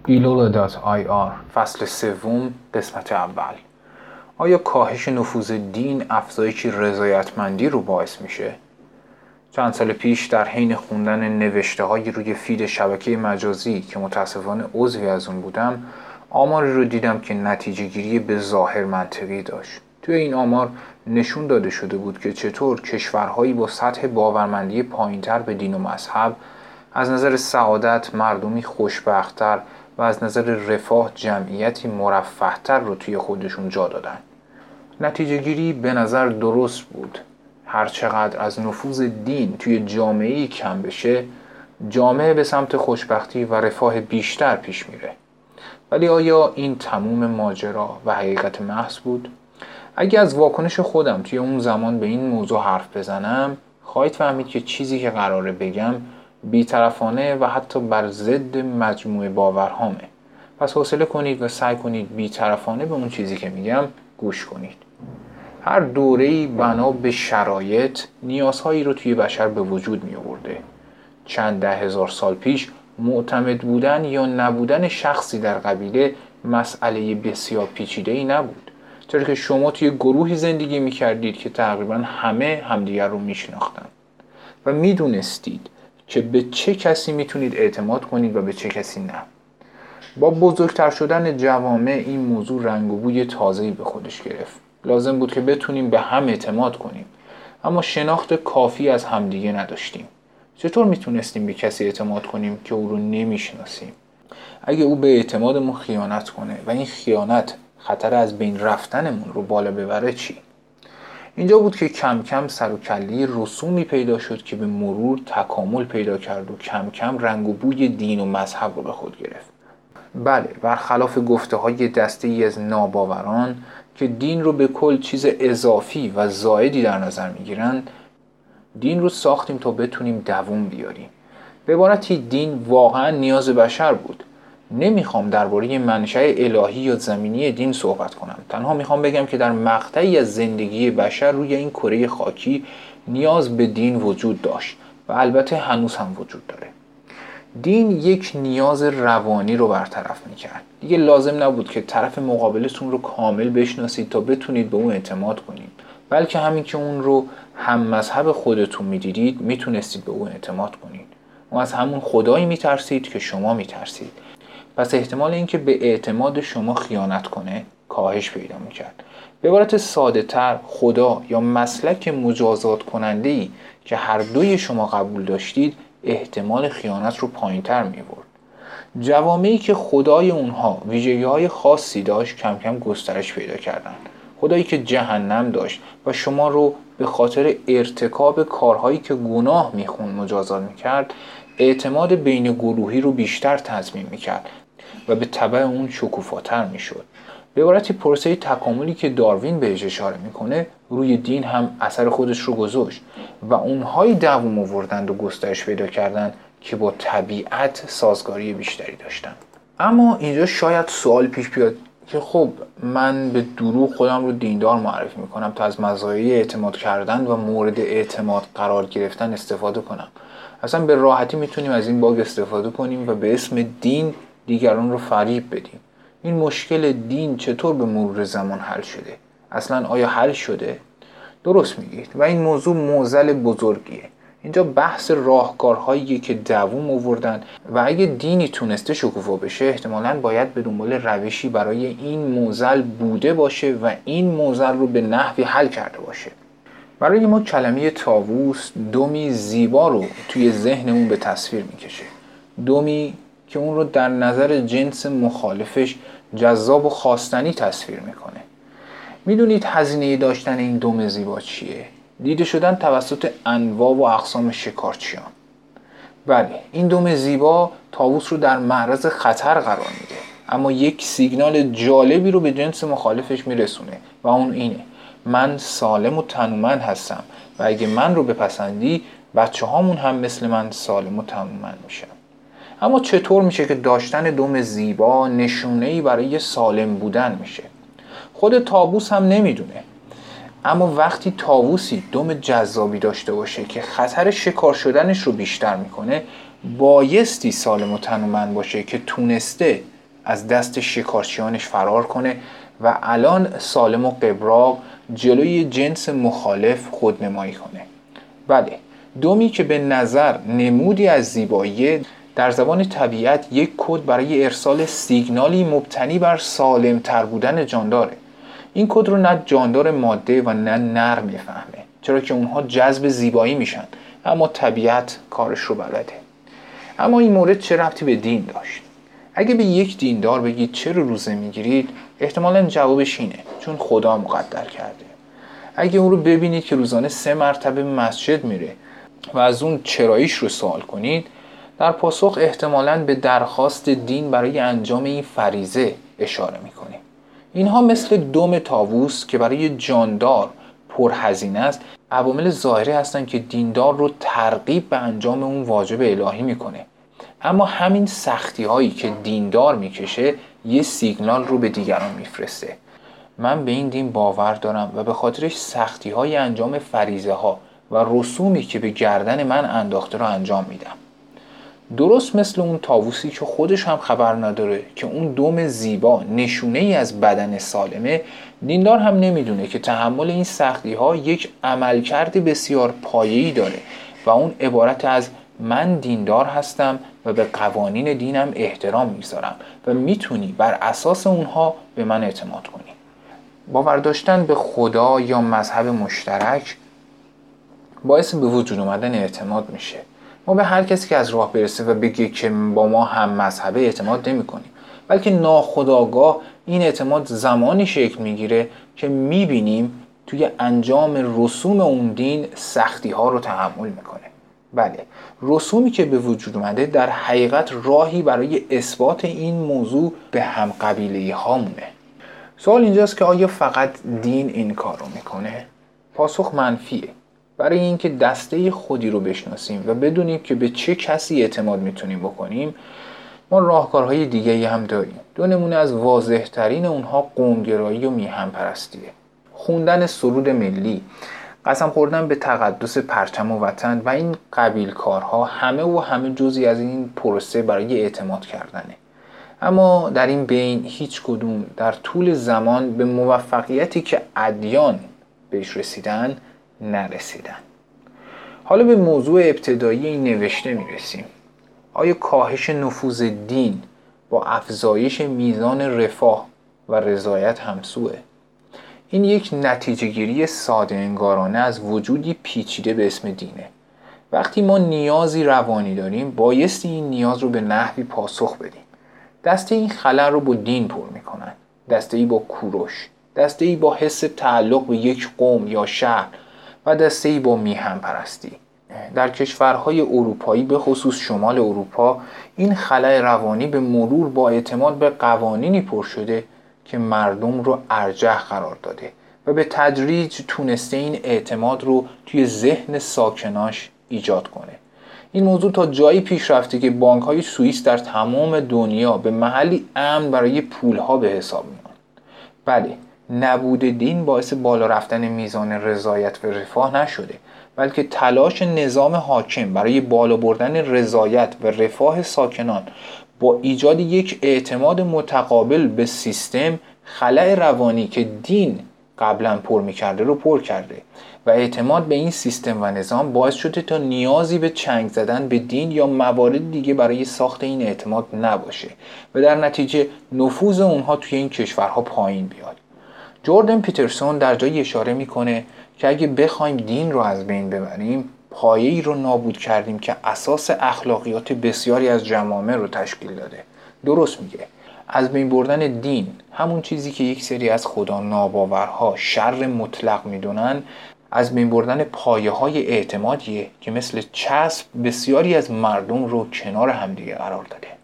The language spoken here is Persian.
Bilola.ir فصل سوم قسمت اول. آیا کاهش نفوذ دین افزایش رضایتمندی رو باعث میشه؟ چند سال پیش در حین خوندن نوشته‌های روی فید شبکه مجازی که متاسفانه عضوی از اون بودم، آماری رو دیدم که نتیجه گیری به ظاهر منطقی داشت. توی این آمار نشون داده شده بود که چطور کشورهایی با سطح باورمندی پایین‌تر به دین و مذهب از نظر سعادت مردمی خوشبخت‌تر و از نظر رفاه جمعیتی مرفه‌تر رو توی خودشون جا دادن. نتیجه گیری به نظر درست بود. هرچقدر از نفوذ دین توی جامعه‌ای کم بشه، جامعه به سمت خوشبختی و رفاه بیشتر پیش میره. ولی آیا این تموم ماجرا و حقیقت محض بود؟ اگه از واکنش خودم توی اون زمان به این موضوع حرف بزنم، خواهید فهمید که چیزی که قراره بگم بی‌طرفانه و حتی بر ضد مجموعه باورهامه. پس حوصله کنید و سعی کنید بی‌طرفانه به اون چیزی که میگم گوش کنید. هر دوره‌ای بنا به شرایط نیازهایی رو توی بشر به وجود می آورده. چند ده هزار سال پیش معتمد بودن یا نبودن شخصی در قبیله مسئله بسیار پیچیده‌ای نبود. چرا که شما توی گروهی زندگی می کردید که تقریبا همه همدیگر رو می شناختن و می دونستید که به چه کسی می تونید اعتماد کنید و به چه کسی نه. با بزرگتر شدن جوامع این موضوع رنگ و بوی تازه‌ای به خودش گرفت. لازم بود که بتونیم به هم اعتماد کنیم، اما شناخت کافی از همدیگه نداشتیم. چطور میتونستیم به کسی اعتماد کنیم که او رو نمیشناسیم؟ اگه او به اعتمادمون خیانت کنه و این خیانت خطر از بین رفتنمون رو بالا ببره چی؟ اینجا بود که کم کم سر و کله رسومی پیدا شد که به مرور تکامل پیدا کرد و کم کم رنگ و بوی دین و مذهب رو به خود گرفت. بله، برخلاف گفته‌های دسته‌ای از ناباوران که دین رو به کل چیز اضافی و زائدی در نظر میگیرند، دین رو ساختیم تا بتونیم دووم بیاریم. به عبارتی دین واقعا نیاز بشر بود. نمیخوام درباره منشأ الهی یا زمینی دین صحبت کنم. تنها میخوام بگم که در مقطعی از زندگی بشر روی این کره خاکی نیاز به دین وجود داشت و البته هنوز هم وجود داره. دین یک نیاز روانی رو برطرف میکرد. دیگه لازم نبود که طرف مقابلتون رو کامل بشناسید تا بتونید به اون اعتماد کنید، بلکه همین که اون رو هم مذهب خودتون میدیدید میتونستید به اون اعتماد کنید. اون از همون خدایی میترسید که شما میترسید. پس احتمال اینکه به اعتماد شما خیانت کنه کاهش پیدا میکرد. به عبارت ساده تر، خدا یا مسلک مجازات کننده‌ای که هر دوی شما قبول داشتید احتمال خیانت رو پایین‌تر می‌برد. جوامعی که خدای اونها ویژگی‌های خاصی داشت کم کم گسترش پیدا کردند. خدایی که جهنم داشت و شما رو به خاطر ارتکاب کارهایی که گناه میخوند مجازات میکرد، اعتماد بین گروهی رو بیشتر تضمین میکرد و به تبع اون شکوفاتر میشد. به عبارتی پروسه تکاملی که داروین بهش اشاره میکنه روی دین هم اثر خودش رو گذاشت و اونهایی دوام آوردند و گسترش پیدا کردند که با طبیعت سازگاری بیشتری داشتن. اما اینجا شاید سوال پیش بیاد که خب من به دروغ خودم رو دیندار معرفی میکنم تا از مزایای اعتماد کردن و مورد اعتماد قرار گرفتن استفاده کنم. اصلا به راحتی میتونیم از این باگ استفاده کنیم و به اسم دین دیگران رو فریب بدیم. این مشکل دین چطور به مرور زمان حل شده؟ اصلا آیا حل شده؟ درست میگید و این موضوع معضل بزرگیه. اینجا بحث راهکارهایی که دوام آوردن و اگه دینی تونسته شکوفا بشه احتمالاً باید به دنبال روشی برای این معضل بوده باشه و این معضل رو به نحوی حل کرده باشه. برای ما کلمه طاووس دمی زیبا رو توی ذهنمون به تصویر میکشه. دمی که اون رو در نظر جنس مخالفش جذاب و خواستنی تصویر میکنه. میدونید هزینه داشتن این دم زیبا چیه؟ دیده شدن توسط انواع و اقسام شکارچیان. بله، این دم زیبا طاووس رو در معرض خطر قرار میده، اما یک سیگنال جالبی رو به جنس مخالفش میرسونه و اون اینه: من سالم و تنومند هستم و اگه من رو بپسندی بچه هامون هم مثل من سالم و تنومند میشن. اما چطور میشه که داشتن دم زیبا نشونه‌ای برای سالم بودن میشه؟ خود طاووس هم نمیدونه. اما وقتی طاووسی دم جذابی داشته باشه که خطر شکار شدنش رو بیشتر میکنه، بایستی سالم و تنومند باشه که تونسته از دست شکارچیانش فرار کنه و الان سالم و قبراق جلوی جنس مخالف خودنمایی کنه. بله، دومی که به نظر نمودی از زیبایی، در زبان طبیعت یک کد برای ارسال سیگنالی مبتنی بر سالم تر بودن جانداره. این کد رو نه جاندار ماده و نه نر میفهمه، چرا که اونها جذب زیبایی میشن، اما طبیعت کارش رو بلده. اما این مورد چه ربطی به دین داشت؟ اگه به یک دیندار بگید چرا روزه میگیرید، احتمالاً جوابش اینه چون خدا مقدر کرده. اگه اون رو ببینید که روزانه 3 مرتبه مسجد میره و از اون چراییش رو سوال کنید، در پاسخ احتمالاً به درخواست دین برای انجام این فریضه اشاره میکنه. اینها مثل دم طاووس که برای جاندار پرهزینه است، عوامل ظاهری هستند که دیندار رو ترغیب به انجام اون واجب الهی میکنه. اما همین سختی هایی که دیندار میکشه یه سیگنال رو به دیگران میفرسته. من به این دین باور دارم و به خاطرش سختی های انجام فریضه ها و رسومی که به گردن من انداخته رو انجام میدم. درست مثل اون طاووسی که خودش هم خبر نداره که اون دم زیبا نشونه ای از بدن سالمه، دیندار هم نمیدونه که تحمل این سختی ها یک عملکرد بسیار پایه‌ای داره و اون عبارت از من دیندار هستم و به قوانین دینم احترام میذارم و میتونی بر اساس اونها به من اعتماد کنی. باور داشتن به خدا یا مذهب مشترک باعث به وجود اومدن اعتماد میشه. ما به هر کسی که از راه برسه و بگه که با ما هم مذهبه اعتماد نمی کنیم، بلکه ناخودآگاه این اعتماد زمانی شکل میگیره که میبینیم توی انجام رسوم اون دین سختی ها رو تحمل میکنه. بله، رسومی که به وجود اومده در حقیقت راهی برای اثبات این موضوع به هم قبیله‌ای هامونه. سوال اینجاست که آیا فقط دین این کار رو میکنه؟ پاسخ منفیه. برای اینکه دسته خودی رو بشناسیم و بدونیم که به چه کسی اعتماد میتونیم بکنیم، ما راهکارهای دیگه هم داریم. 2 نمونه از واضح ترین اونها قومگرایی و میهن پرستیه. خوندن سرود ملی، قسم خوردن به تقدس پرچم و وطن و این قبیل کارها همه جزئی از این پروسه برای اعتماد کردنه. اما در این بین هیچ کدوم در طول زمان به موفقیتی که ادیان بهش رسیدن نرسیدن. حالا به موضوع ابتدایی این نوشته میرسیم. آیا کاهش نفوذ دین با افزایش میزان رفاه و رضایت همسوه؟ این یک نتیجه گیری ساده انگارانه از وجودی پیچیده به اسم دینه. وقتی ما نیازی روانی داریم، بایستی این نیاز رو به نحوی پاسخ بدیم. دسته این خلأ رو با دین پر میکنن، دسته‌ای با کوروش، دسته‌ای با حس تعلق به یک قوم یا شهر و دسته‌ای با میهن پرستی. در کشورهای اروپایی به خصوص شمال اروپا این خلأ روانی به مرور با اعتماد به قوانینی پر شده که مردم رو ارجح قرار داده و به تدریج تونسته این اعتماد رو توی ذهن ساکناش ایجاد کنه. این موضوع تا جایی پیش رفته که بانک‌های سوئیس در تمام دنیا به محلی امن برای پول‌ها به حساب میان. بله، نبود دین باعث بالا رفتن میزان رضایت و رفاه نشده، بلکه تلاش نظام حاکم برای بالا بردن رضایت و رفاه ساکنان با ایجاد یک اعتماد متقابل به سیستم، خلأ روانی که دین قبلا پر می‌کرده رو پر کرده و اعتماد به این سیستم و نظام باعث شده تا نیازی به چنگ زدن به دین یا موارد دیگه برای ساخت این اعتماد نباشه و در نتیجه نفوذ اونها توی این کشورها پایین بیاد. جوردن پیترسون در جایی اشاره میکنه که اگه بخوایم دین رو از بین ببریم، پایه‌ای رو نابود کردیم که اساس اخلاقیات بسیاری از جوامع رو تشکیل داده. درست میگه. از بین بردن دین، همون چیزی که یک سری از خدا ناباورها شر مطلق میدونن، از بین بردن پایه‌های اعتمادیه که مثل چسب بسیاری از مردم رو کنار همدیگه قرار داده.